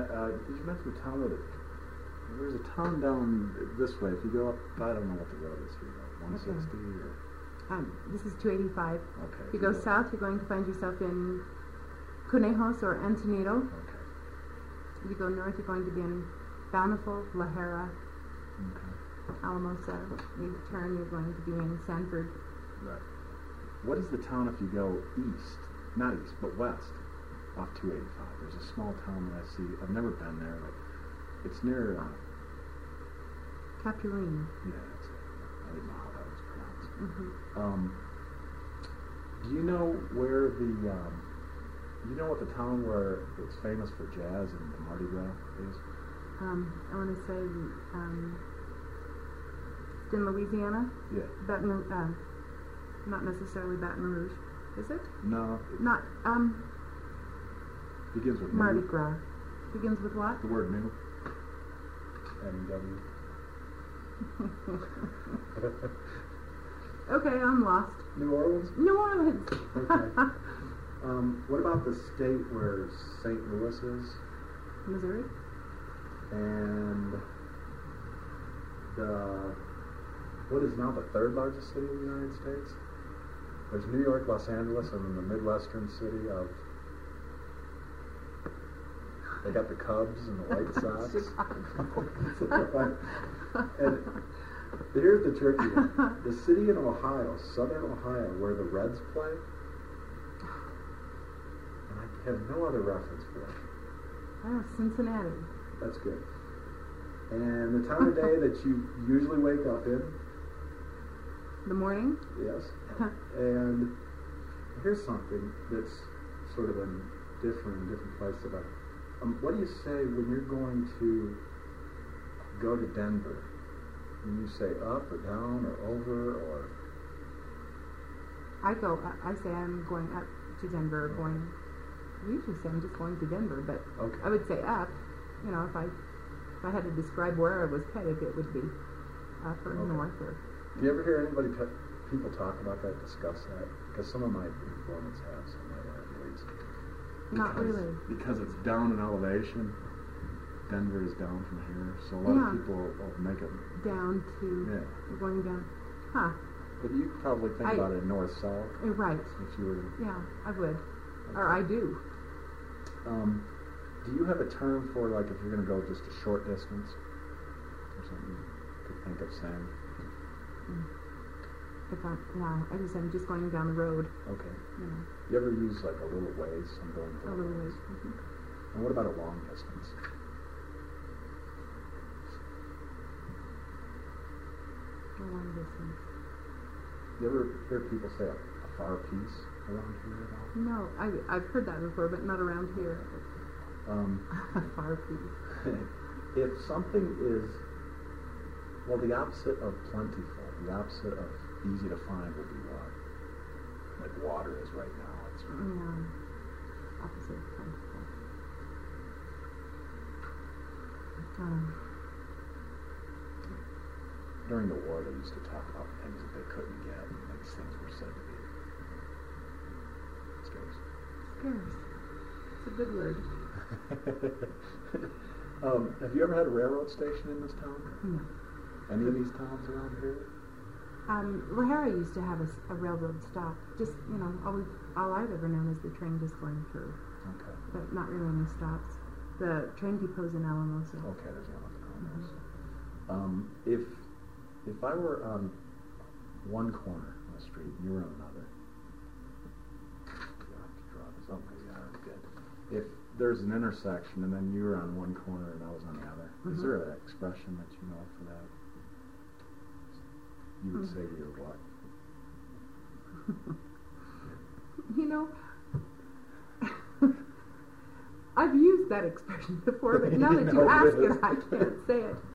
did you mention the town with it? There's a town down this way. If you go up, I don't know what the road is here. 160 or. This is 285. Okay. If you go south, you're going to find yourself in Conejos or Encinido. Okay. If you go north, you're going to be in Bountiful, La Jera, Okay. Alamosa. You turn, you're going to be in Sanford. Right. What is the town if you go east? Not east, but west, off 285. There's a small town that I see. I've never been there, but it's near. Capuline. Yeah, that's it. I didn't know how that was pronounced. Mm-hmm. Do you know where the? You know what the town where it's famous for jazz and the Mardi Gras is? I want to say it's in Louisiana. Yeah. Not necessarily Baton Rouge, is it? No. Not Begins with Mardi new. Gras. Begins with what? The word new. N-E-W. Okay, I'm lost. New Orleans? New Orleans. Okay. What about the state where St. Louis is? Missouri. And what is now the third largest city in the United States? There's New York, Los Angeles, and then the Midwestern city of. They got the Cubs and the White Sox. And here's the tricky one. The city in Ohio, southern Ohio, where the Reds play, and I have no other reference for it. Oh, Cincinnati. That's good. And the time of day that you usually wake up in, The morning? yes. And here's something that's sort of different in different places about. What do you say when you're going to go to Denver? When you say up or down or over or? I say I'm going up to Denver, I usually say I'm just going to Denver, but Okay. I would say up. You know, if I had to describe where I was headed, it would be up or Okay. north or. Do you ever hear people talk about that, discuss that? Because some of my informants have, some of my athletes. Not really. Because it's down in elevation. Denver is down from here, so a lot Yeah. of people will make it. Down to. Yeah. We're going down. Huh. But you probably think about it north-south Right. if you were to. Yeah, I would. Or I do. Do you have a term for, like, if you're going to go just a short distance or something you could think of saying? I'm just going down the road. Okay. You know, You ever use, like, a little ways? I'm going for a little ways. And what about a long distance? A long distance. You ever hear people say a far piece around here at all? No, I've heard that before, but not around here. A far piece. If something is, well, the opposite of plentiful, the opposite of easy to find would be what? Like water is right now. It's Yeah. Opposite of plentiful. During the war, they used to talk about things that they couldn't get, and these things were said to be scarce. Scarce. It's a good word. Have you ever had a railroad station in this town? No. Any of these towns around here? La Jera used to have a railroad stop. Just, you know, all I've ever known is the train just going through. Okay. But not really any stops. The train depot's in Alamosa. Okay, there's one in Alamosa. If I were on one corner of the street and you were on another, I have to draw this up. Good. If there's an intersection and then you were on one corner and I was on the other, is there an expression that you know for that? You would say to your what? You know, I've used that expression before, but now that you ask it, I can't say it.